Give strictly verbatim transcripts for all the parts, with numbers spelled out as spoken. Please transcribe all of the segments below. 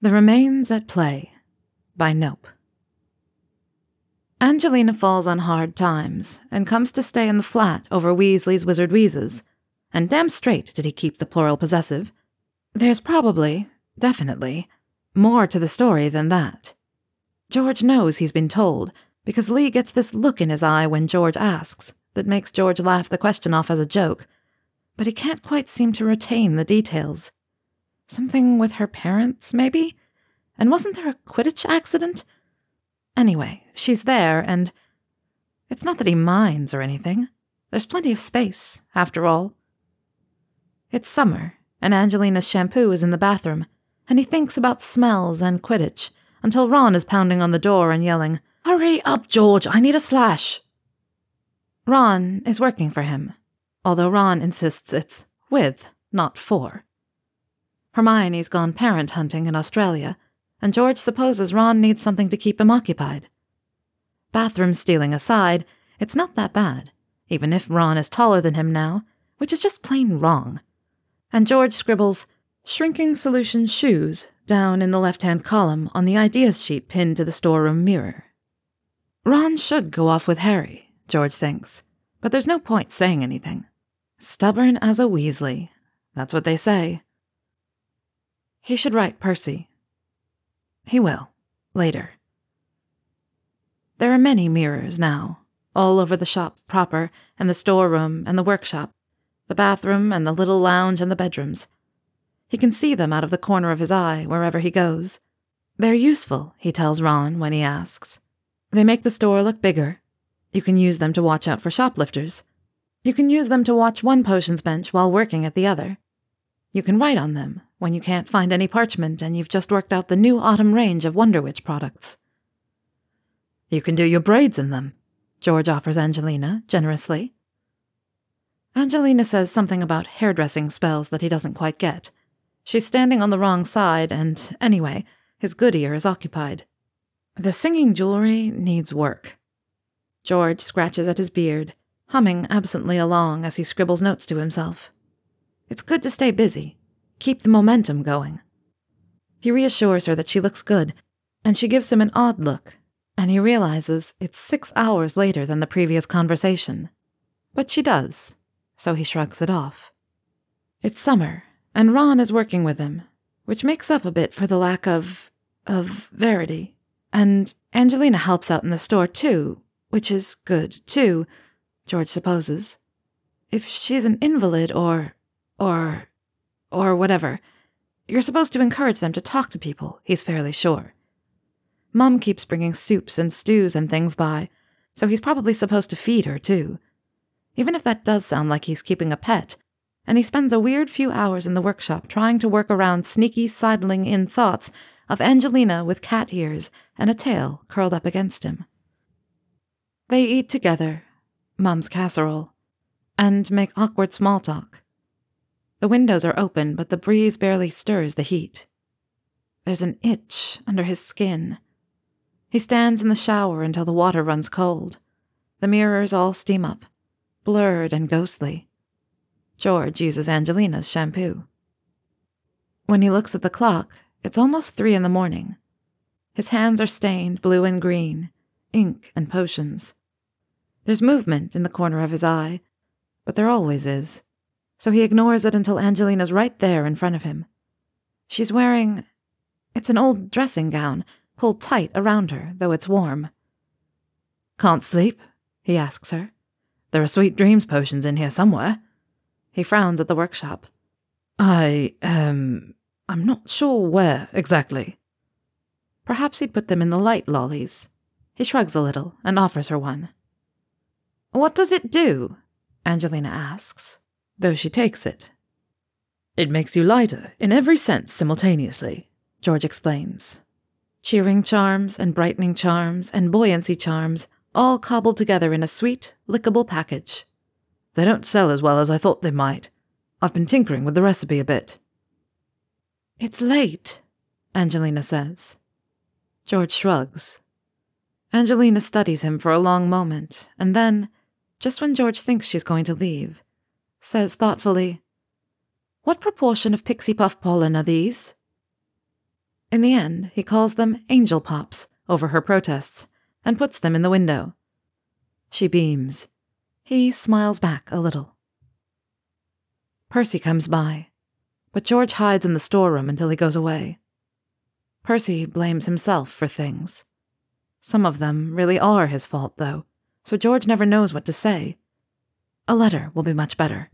The Remains at Play by Nope. Angelina falls on hard times and comes to stay in the flat over Weasley's Wizard Wheezes, and damn straight did he keep the plural possessive. There's probably, definitely, more to the story than that. George knows he's been told, because Lee gets this look in his eye when George asks that makes George laugh the question off as a joke, but he can't quite seem to retain the details. Something with her parents, maybe? And wasn't there a Quidditch accident? Anyway, she's there, and it's not that he minds or anything. There's plenty of space, after all. It's summer, and Angelina's shampoo is in the bathroom, and he thinks about smells and Quidditch until Ron is pounding on the door and yelling, "Hurry up, George, I need a slash." Ron is working for him, although Ron insists it's with, not for. Hermione's gone parent hunting in Australia, and George supposes Ron needs something to keep him occupied. Bathroom stealing aside, it's not that bad, even if Ron is taller than him now, which is just plain wrong. And George scribbles, "Shrinking solution shoes," down in the left-hand column on the ideas sheet pinned to the storeroom mirror. Ron should go off with Harry, George thinks, but there's no point saying anything. Stubborn as a Weasley, that's what they say. He should write Percy. He will, later. There are many mirrors now, all over the shop proper, and the storeroom and the workshop, the bathroom and the little lounge and the bedrooms. He can see them out of the corner of his eye wherever he goes. They're useful, he tells Ron when he asks. They make the store look bigger. You can use them to watch out for shoplifters. You can use them to watch one potions bench while working at the other. You can write on them when you can't find any parchment and you've just worked out the new autumn range of Wonder Witch products. You can do your braids in them, George offers Angelina generously. Angelina says something about hairdressing spells that he doesn't quite get. She's standing on the wrong side, and anyway, his good ear is occupied. The singing jewelry needs work. George scratches at his beard, humming absently along as he scribbles notes to himself. It's good to stay busy, keep the momentum going. He reassures her that she looks good, and she gives him an odd look, and he realizes it's six hours later than the previous conversation. But she does, so he shrugs it off. It's summer, and Ron is working with him, which makes up a bit for the lack of... of Verity. And Angelina helps out in the store, too, which is good, too, George supposes. If she's an invalid or... or... or whatever, you're supposed to encourage them to talk to people, he's fairly sure. Mum keeps bringing soups and stews and things by, so he's probably supposed to feed her, too. Even if that does sound like he's keeping a pet, and he spends a weird few hours in the workshop trying to work around sneaky sidling-in thoughts of Angelina with cat ears and a tail curled up against him. They eat together, Mum's casserole, and make awkward small talk. The windows are open, but the breeze barely stirs the heat. There's an itch under his skin. He stands in the shower until the water runs cold. The mirrors all steam up, blurred and ghostly. George uses Angelina's shampoo. When he looks at the clock, it's almost three in the morning. His hands are stained blue and green, ink and potions. There's movement in the corner of his eye, but there always is, so he ignores it until Angelina's right there in front of him. She's wearing... it's an old dressing gown, pulled tight around her, though it's warm. "Can't sleep?" he asks her. "There are sweet dreams potions in here somewhere." He frowns at the workshop. I, um, I'm not sure where exactly. Perhaps he'd put them in the light lollies. He shrugs a little and offers her one. "What does it do?" Angelina asks, though she takes it. "It makes you lighter in every sense simultaneously," George explains. Cheering charms and brightening charms and buoyancy charms all cobbled together in a sweet, lickable package. They don't sell as well as I thought they might. I've been tinkering with the recipe a bit. "It's late," Angelina says. George shrugs. Angelina studies him for a long moment, and then, just when George thinks she's going to leave, says thoughtfully, "What proportion of pixie puff pollen are these?" In the end, he calls them angel pops over her protests and puts them in the window. She beams. He smiles back a little. Percy comes by, but George hides in the storeroom until he goes away. Percy blames himself for things. Some of them really are his fault, though, so George never knows what to say. A letter will be much better.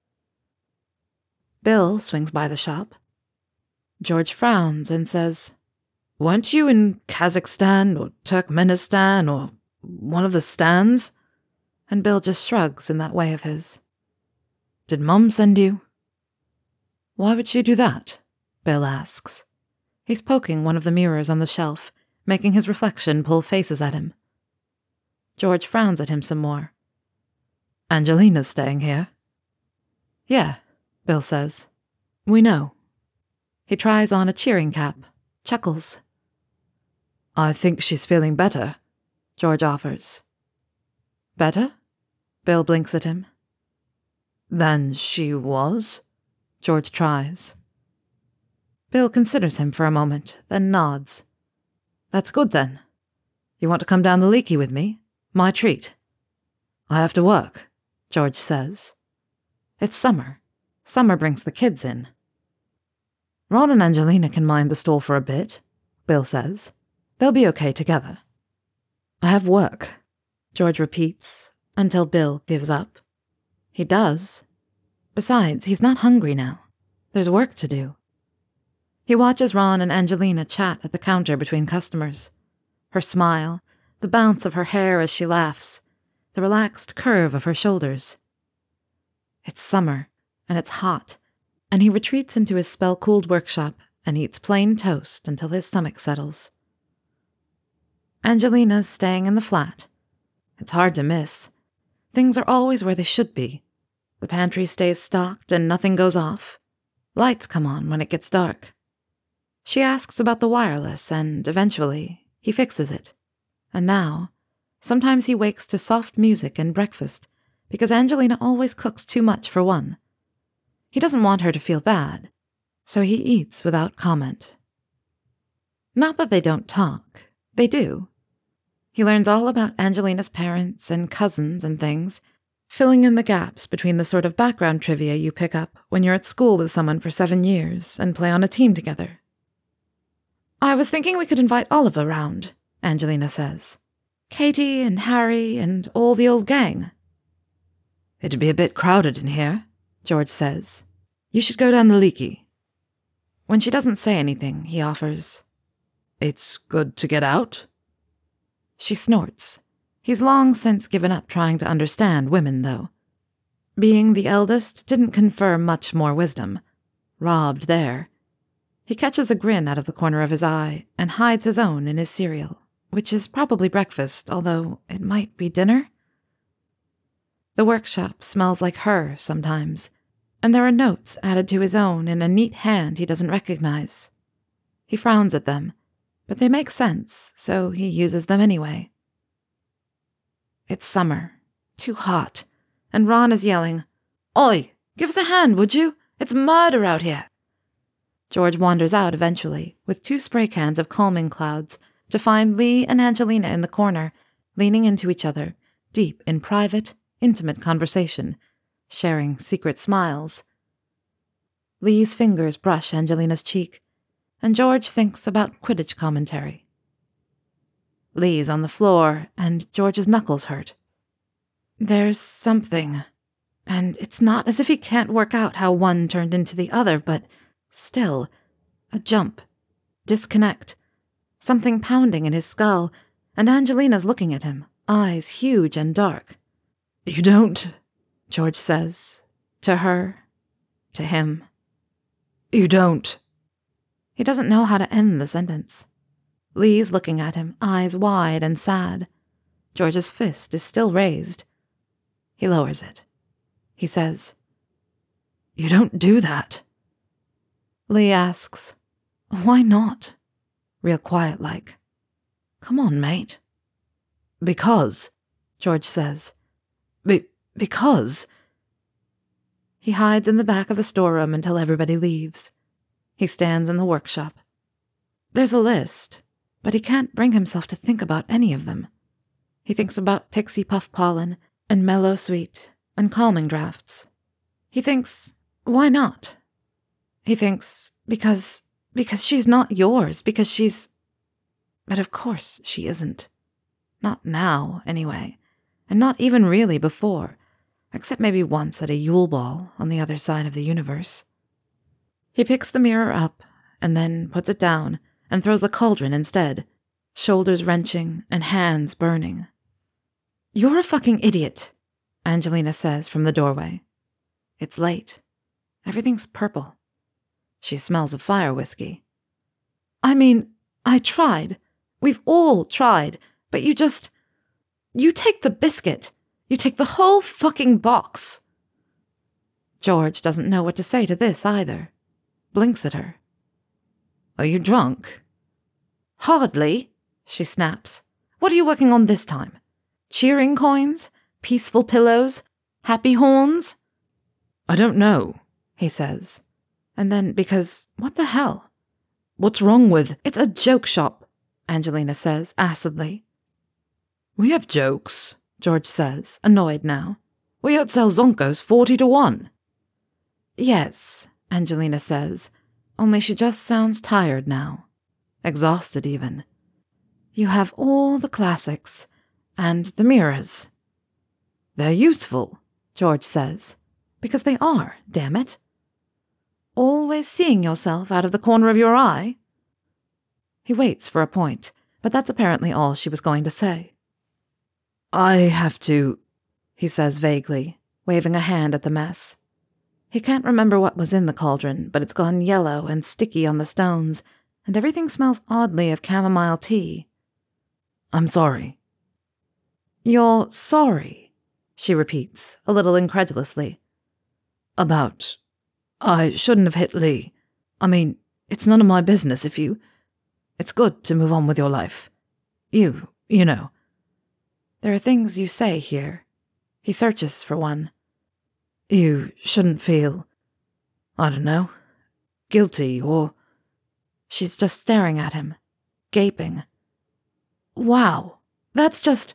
Bill swings by the shop. George frowns and says, "Weren't you in Kazakhstan or Turkmenistan or one of the stands?" And Bill just shrugs in that way of his. "Did Mum send you?" "Why would she do that?" Bill asks. He's poking one of the mirrors on the shelf, making his reflection pull faces at him. George frowns at him some more. "Angelina's staying here?" "Yeah," Bill says. "We know." He tries on a cheering cap, chuckles. "I think she's feeling better," George offers. "Better?" Bill blinks at him. "Than she was?" George tries. Bill considers him for a moment, then nods. "That's good, then. You want to come down the Leaky with me? My treat." "I have to work," George says. It's summer. Summer brings the kids in. "Ron and Angelina can mind the store for a bit," Bill says. "They'll be okay together." "I have work," George repeats, until Bill gives up. He does. Besides, he's not hungry now. There's work to do. He watches Ron and Angelina chat at the counter between customers. Her smile, the bounce of her hair as she laughs, the relaxed curve of her shoulders. It's summer, and it's hot, and he retreats into his spell-cooled workshop and eats plain toast until his stomach settles. Angelina's staying in the flat. It's hard to miss. Things are always where they should be. The pantry stays stocked and nothing goes off. Lights come on when it gets dark. She asks about the wireless, and eventually, he fixes it. And now, sometimes he wakes to soft music and breakfast, because Angelina always cooks too much for one. He doesn't want her to feel bad, so he eats without comment. Not that they don't talk. They do. He learns all about Angelina's parents and cousins and things, filling in the gaps between the sort of background trivia you pick up when you're at school with someone for seven years and play on a team together. "I was thinking we could invite Oliver round," Angelina says. "Katie and Harry and all the old gang." "It'd be a bit crowded in here," George says. "You should go down the Leaky." When she doesn't say anything, he offers, "It's good to get out." She snorts. He's long since given up trying to understand women, though. Being the eldest didn't confer much more wisdom. Robbed there. He catches a grin out of the corner of his eye and hides his own in his cereal, which is probably breakfast, although it might be dinner. The workshop smells like her sometimes, and there are notes added to his own in a neat hand he doesn't recognize. He frowns at them, but they make sense, so he uses them anyway. It's summer, too hot, and Ron is yelling, "Oi, give us a hand, would you? It's murder out here." George wanders out eventually, with two spray cans of calming clouds, to find Lee and Angelina in the corner, leaning into each other, deep in private, intimate conversation, sharing secret smiles. Lee's fingers brush Angelina's cheek, and George thinks about Quidditch commentary. Lee's on the floor, and George's knuckles hurt. There's something, and it's not as if he can't work out how one turned into the other, but still, a jump, disconnect, something pounding in his skull, and Angelina's looking at him, eyes huge and dark. "You don't," George says, to her, to him. "You don't." He doesn't know how to end the sentence. Lee's looking at him, eyes wide and sad. George's fist is still raised. He lowers it. He says, "You don't do that." Lee asks, "Why not?" Real quiet-like. "Come on, mate." "Because," George says. Be- because. He hides in the back of the storeroom until everybody leaves. He stands in the workshop. There's a list, but he can't bring himself to think about any of them. He thinks about pixie puff pollen and mellow sweet and calming drafts. He thinks, why not? He thinks, because, because she's not yours, because she's... But of course she isn't. Not now, anyway, and not even really before, except maybe once at a Yule Ball on the other side of the universe. He picks the mirror up and then puts it down and throws the cauldron instead, shoulders wrenching and hands burning. "You're a fucking idiot," Angelina says from the doorway. It's late. Everything's purple. She smells of fire whiskey. "I mean, I tried. We've all tried, but you just... You take the biscuit. You take the whole fucking box." George doesn't know what to say to this either. Blinks at her. "Are you drunk?" "Hardly," she snaps. "What are you working on this time? Cheering coins? Peaceful pillows? Happy horns?" "I don't know," he says. And then, because, what the hell? "What's wrong with—" "It's a joke shop," Angelina says acidly. "We have jokes," George says, annoyed now. "We outsell Zonkos forty to one. "Yes," Angelina says, only she just sounds tired now. Exhausted, even. "You have all the classics. And the mirrors." "They're useful," George says. "Because they are, damn it." "Always seeing yourself out of the corner of your eye?" He waits for a point, but that's apparently all she was going to say. "I have to," he says vaguely, waving a hand at the mess. He can't remember what was in the cauldron, but it's gone yellow and sticky on the stones, and everything smells oddly of chamomile tea. "I'm sorry." "You're sorry," she repeats, a little incredulously. "About... I shouldn't have hit Lee. I mean, it's none of my business if you... It's good to move on with your life. You, you know." "There are things you say here." He searches for one. "You shouldn't feel... I don't know... guilty or..." She's just staring at him, gaping. "Wow, that's just...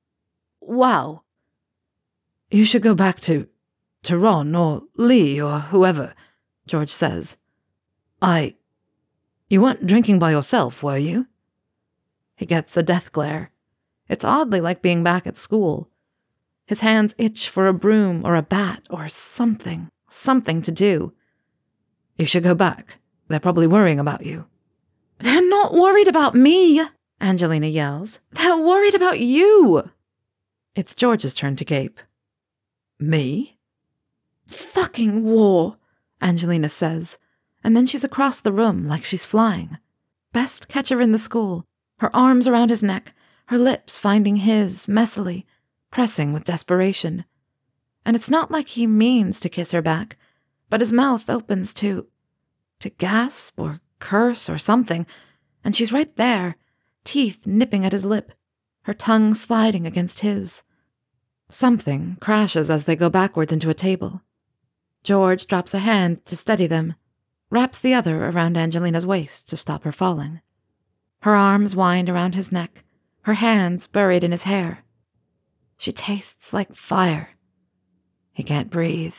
wow." "You should go back to... to Ron or Lee or whoever," George says. I... You weren't drinking by yourself, were you?" He gets a death glare. It's oddly like being back at school. His hands itch for a broom or a bat or something, something to do. "You should go back. They're probably worrying about you." "They're not worried about me," Angelina yells. "They're worried about you." It's George's turn to gape. "Me?" "Fucking war," Angelina says, and then she's across the room like she's flying. Best catch her in the school, her arms around his neck, her lips finding his, messily, pressing with desperation. And it's not like he means to kiss her back, but his mouth opens to... to gasp or curse or something, and she's right there, teeth nipping at his lip, her tongue sliding against his. Something crashes as they go backwards into a table. George drops a hand to steady them, wraps the other around Angelina's waist to stop her falling. Her arms wind around his neck, her hands buried in his hair. She tastes like fire. He can't breathe.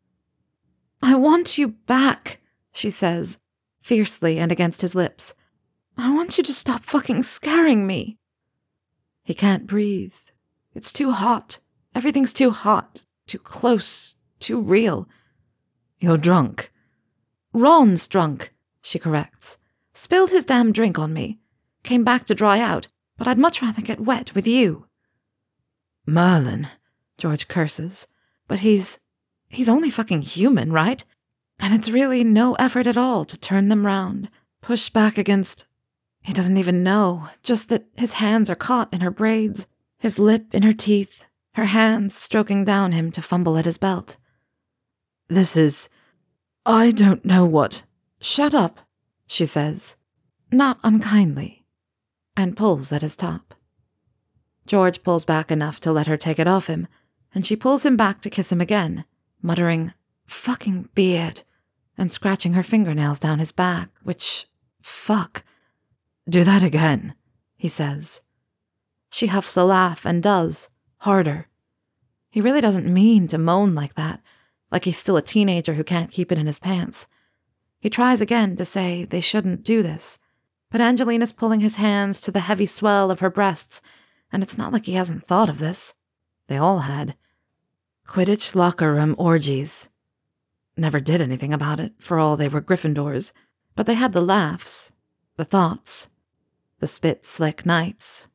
"I want you back," she says, fiercely and against his lips. "I want you to stop fucking scaring me." He can't breathe. It's too hot. Everything's too hot, too close, too real. "You're drunk." "Ron's drunk," she corrects. "Spilled his damn drink on me. Came back to dry out, but I'd much rather get wet with you." "Merlin," George curses. But he's... he's only fucking human, right? And it's really no effort at all to turn them round, push back against... He doesn't even know, just that his hands are caught in her braids, his lip in her teeth, her hands stroking down him to fumble at his belt. "This is... I don't know what..." "Shut up," she says, not unkindly, and pulls at his top. George pulls back enough to let her take it off him, and she pulls him back to kiss him again, muttering, "Fucking beard," and scratching her fingernails down his back, which... fuck. Do that again, he says. She huffs a laugh and does, harder. He really doesn't mean to moan like that, like he's still a teenager who can't keep it in his pants. He tries again to say they shouldn't do this, but Angelina's pulling his hands to the heavy swell of her breasts, and it's not like he hasn't thought of this. They all had. Quidditch locker room orgies. Never did anything about it, for all they were Gryffindors, but they had the laughs, the thoughts, the spit-slick nights.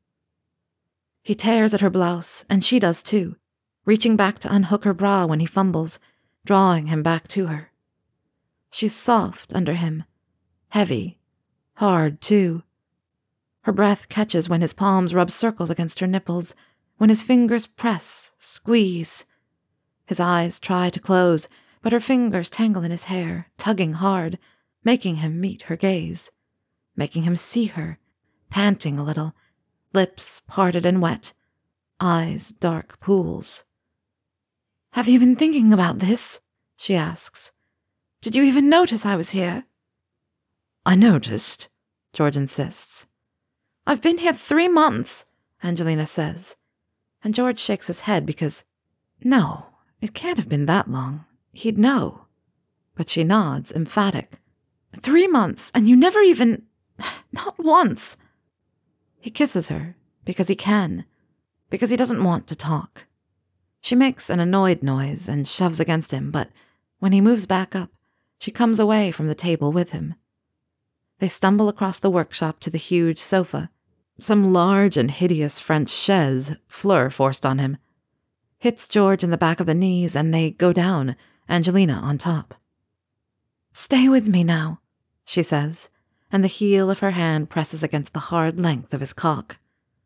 He tears at her blouse, and she does too, reaching back to unhook her bra when he fumbles, drawing him back to her. She's soft under him, heavy, hard too. Her breath catches when his palms rub circles against her nipples, when his fingers press, squeeze. His eyes try to close, but her fingers tangle in his hair, tugging hard, making him meet her gaze, making him see her, panting a little, lips parted and wet, eyes dark pools. "Have you been thinking about this?" she asks. "Did you even notice I was here?" "I noticed," George insists. "I've been here three months, Angelina says. And George shakes his head because, no, it can't have been that long. He'd know. But she nods, emphatic. "Three months, and you never even... not once." He kisses her, because he can, because he doesn't want to talk. She makes an annoyed noise and shoves against him, but when he moves back up, she comes away from the table with him. They stumble across the workshop to the huge sofa, some large and hideous French chaise Fleur forced on him. Hits George in the back of the knees, and they go down, Angelina on top. "Stay with me now," she says, and the heel of her hand presses against the hard length of his cock.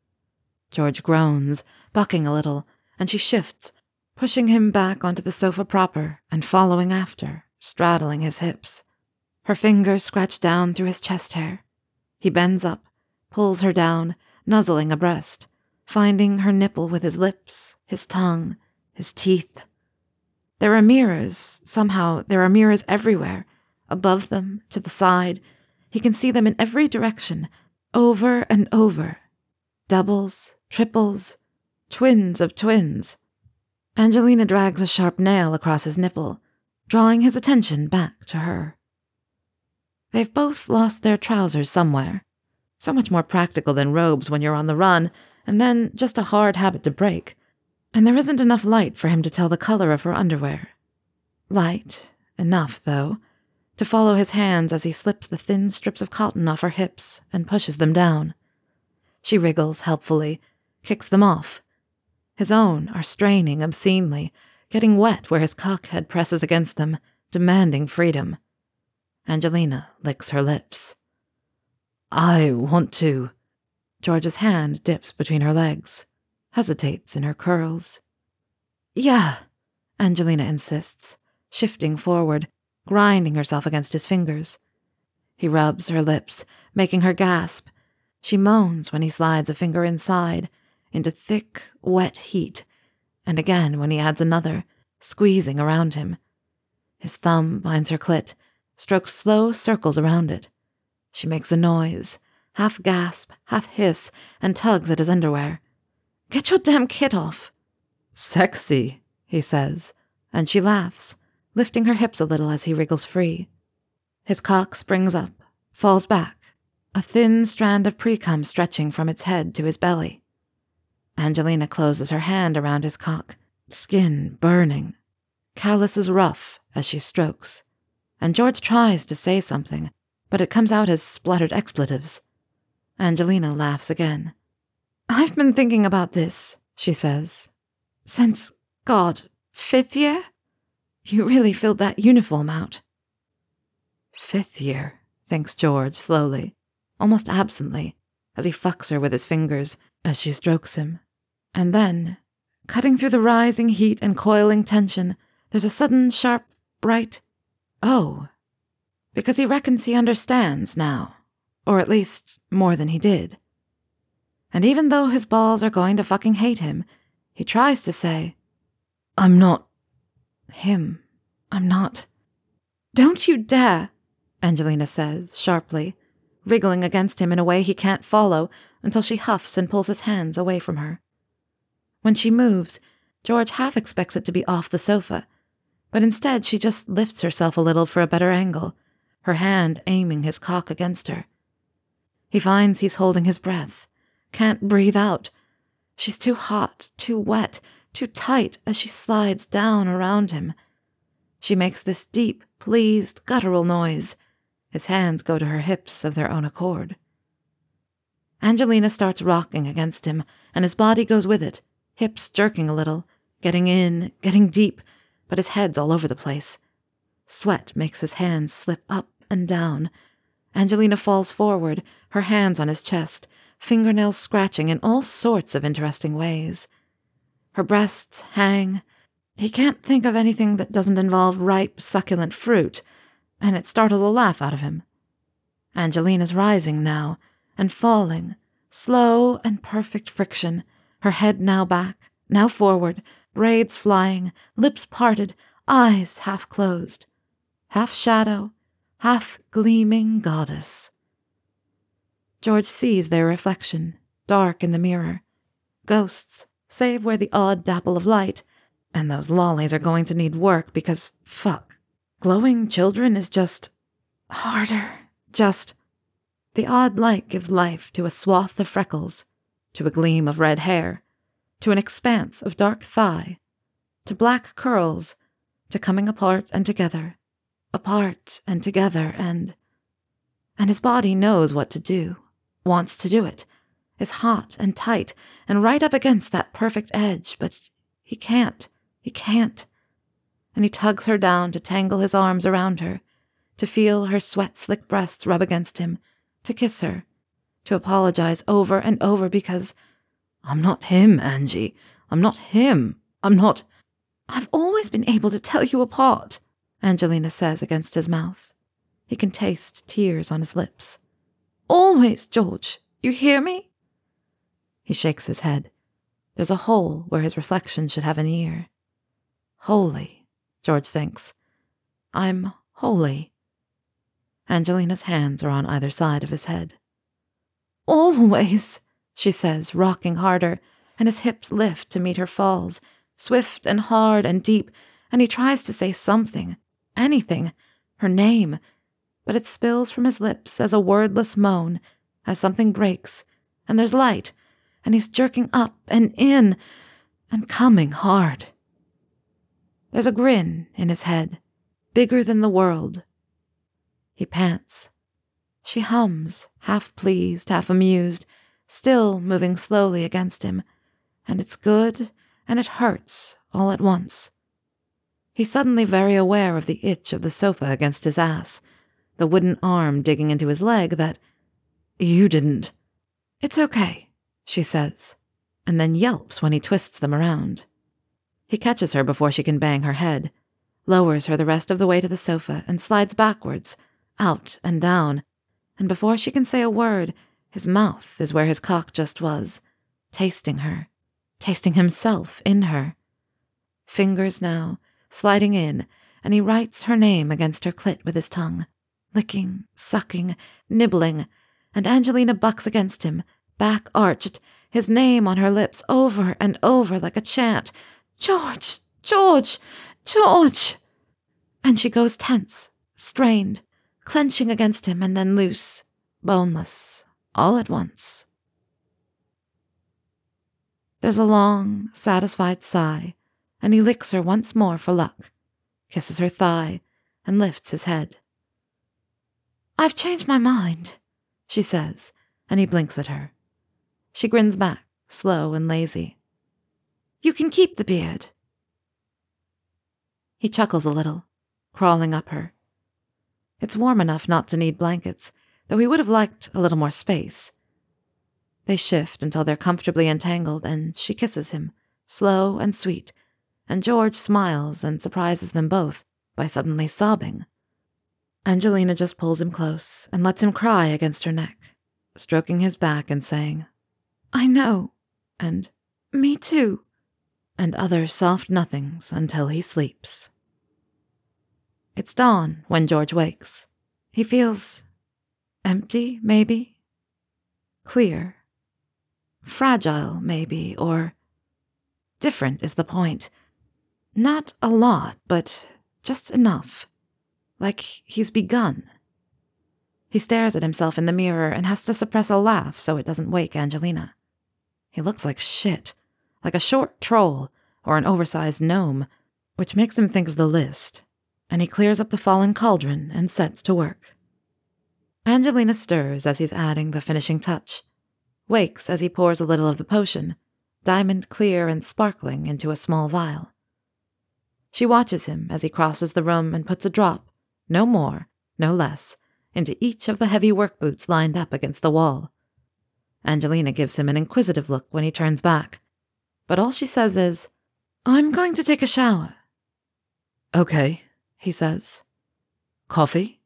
George groans, bucking a little, and she shifts, pushing him back onto the sofa proper and following after, straddling his hips. Her fingers scratch down through his chest hair. He bends up, pulls her down, nuzzling a breast, finding her nipple with his lips, his tongue, his teeth. There are mirrors, somehow there are mirrors everywhere, above them, to the side. He can see them in every direction, over and over. Doubles, triples, twins of twins. Angelina drags a sharp nail across his nipple, drawing his attention back to her. They've both lost their trousers somewhere. So much more practical than robes when you're on the run, and then just a hard habit to break. And there isn't enough light for him to tell the color of her underwear. Light, enough, though, to follow his hands as he slips the thin strips of cotton off her hips and pushes them down. She wriggles helpfully, kicks them off. His own are straining obscenely, getting wet where his cockhead presses against them, demanding freedom. Angelina licks her lips. "I want to..." George's hand dips between her legs, hesitates in her curls. "Yeah," Angelina insists, shifting forward, grinding herself against his fingers. He rubs her lips, making her gasp. She moans when he slides a finger inside, into thick, wet heat, and again when he adds another, squeezing around him. His thumb finds her clit, strokes slow circles around it. She makes a noise, half gasp, half hiss, and tugs at his underwear. "Get your damn kit off." "Sexy," he says, and she laughs, lifting her hips a little as he wriggles free. His cock springs up, falls back, a thin strand of pre-cum stretching from its head to his belly. Angelina closes her hand around his cock, skin burning. Calluses rough as she strokes, and George tries to say something, but it comes out as spluttered expletives. Angelina laughs again. "I've been thinking about this," she says. "Since, God, fifth year? You really filled that uniform out." Fifth year, thinks George slowly, almost absently, as he fucks her with his fingers, as she strokes him. And then, cutting through the rising heat and coiling tension, there's a sudden sharp, bright, "Oh," because he reckons he understands now, or at least more than he did. And even though his balls are going to fucking hate him, he tries to say, "I'm not..." Him. I'm not. "Don't you dare," Angelina says, sharply, wriggling against him in a way he can't follow until she huffs and pulls his hands away from her. When she moves, George half expects it to be off the sofa, but instead she just lifts herself a little for a better angle, her hand aiming his cock against her. He finds he's holding his breath, can't breathe out. She's too hot, too wet, too tight as she slides down around him. She makes this deep, pleased, guttural noise. His hands go to her hips of their own accord. Angelina starts rocking against him, and his body goes with it, hips jerking a little, getting in, getting deep, but his head's all over the place. Sweat makes his hands slip up and down. Angelina falls forward, her hands on his chest, fingernails scratching in all sorts of interesting ways. Her breasts hang. He can't think of anything that doesn't involve ripe, succulent fruit, and it startles a laugh out of him. Angelina's rising now, and falling, slow and perfect friction, her head now back, now forward, braids flying, lips parted, eyes half closed, half shadow, half gleaming goddess. George sees their reflection, dark in the mirror. Ghosts, save where the odd dapple of light, and those lollies are going to need work because, fuck, glowing children is just harder, just... The odd light gives life to a swath of freckles, to a gleam of red hair, to an expanse of dark thigh, to black curls, to coming apart and together, apart and together, and... And his body knows what to do, wants to do it, is hot and tight and right up against that perfect edge, but he can't, he can't. And he tugs her down to tangle his arms around her, to feel her sweat-slick breasts rub against him, to kiss her, to apologize over and over because, I'm not him, Angie. I'm not him. I'm not... I've always been able to tell you apart, Angelina says against his mouth. He can taste tears on his lips. Always, George. You hear me? He shakes his head. There's a hole where his reflection should have an ear. Holy, George thinks. I'm holy. Angelina's hands are on either side of his head. Always, she says, rocking harder, and his hips lift to meet her falls, swift and hard and deep, and he tries to say something, anything, her name, but it spills from his lips as a wordless moan, as something breaks, and there's light, and he's jerking up and in, and coming hard. There's a grin in his head, bigger than the world. He pants. She hums, half pleased, half amused, still moving slowly against him, and it's good, and it hurts, all at once. He's suddenly very aware of the itch of the sofa against his ass, the wooden arm digging into his leg that... You didn't. It's okay, she says, and then yelps when he twists them around. He catches her before she can bang her head, lowers her the rest of the way to the sofa, and slides backwards, out and down, and before she can say a word, his mouth is where his cock just was, tasting her, tasting himself in her. Fingers now, sliding in, and he writes her name against her clit with his tongue, licking, sucking, nibbling, and Angelina bucks against him, back arched, his name on her lips over and over like a chant. George! George! George! And she goes tense, strained, clenching against him and then loose, boneless, all at once. There's a long, satisfied sigh, and he licks her once more for luck, kisses her thigh, and lifts his head. I've changed my mind, she says, and he blinks at her. She grins back, slow and lazy. You can keep the beard. He chuckles a little, crawling up her. It's warm enough not to need blankets, though he would have liked a little more space. They shift until they're comfortably entangled, and she kisses him, slow and sweet, and George smiles and surprises them both by suddenly sobbing. Angelina just pulls him close and lets him cry against her neck, stroking his back and saying, I know, and me too, and other soft nothings until he sleeps. It's dawn when George wakes. He feels Empty, maybe? Clear. Fragile, maybe, or... Different is the point. Not a lot, but just enough. Like he's begun. He stares at himself in the mirror and has to suppress a laugh so it doesn't wake Angelina. He looks like shit, like a short troll or an oversized gnome, which makes him think of the list, and he clears up the fallen cauldron and sets to work. Angelina stirs as he's adding the finishing touch, wakes as he pours a little of the potion, diamond clear and sparkling, into a small vial. She watches him as he crosses the room and puts a drop, no more, no less, into each of the heavy work boots lined up against the wall. Angelina gives him an inquisitive look when he turns back, but all she says is, "I'm going to take a shower." "Okay," he says. "Coffee?"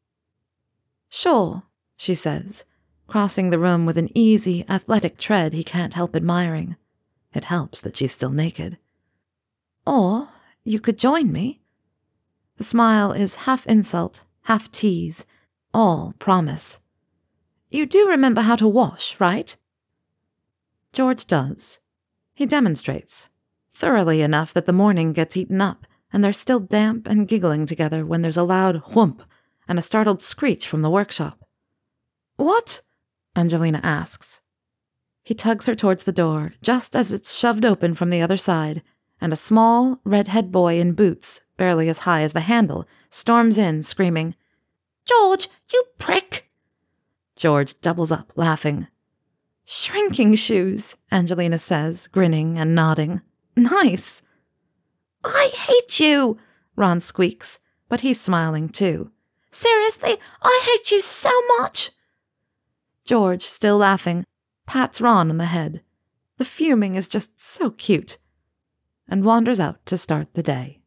"Sure," she says, crossing the room with an easy, athletic tread he can't help admiring. It helps that she's still naked. "Or you could join me." The smile is half insult, half tease, all promise. "You do remember how to wash, right?" George does. He demonstrates, thoroughly enough that the morning gets eaten up, and they're still damp and giggling together when there's a loud whoomp and a startled screech from the workshop. "What?" Angelina asks. He tugs her towards the door, just as it's shoved open from the other side, and a small, red-head boy in boots, barely as high as the handle, storms in, screaming, "George, you prick!" George doubles up, laughing. "Shrinking shoes," Angelina says, grinning and nodding. "Nice." "I hate you," Ron squeaks, but he's smiling too. "Seriously, I hate you so much." George, still laughing, pats Ron on the head. The fuming is just so cute, and wanders out to start the day.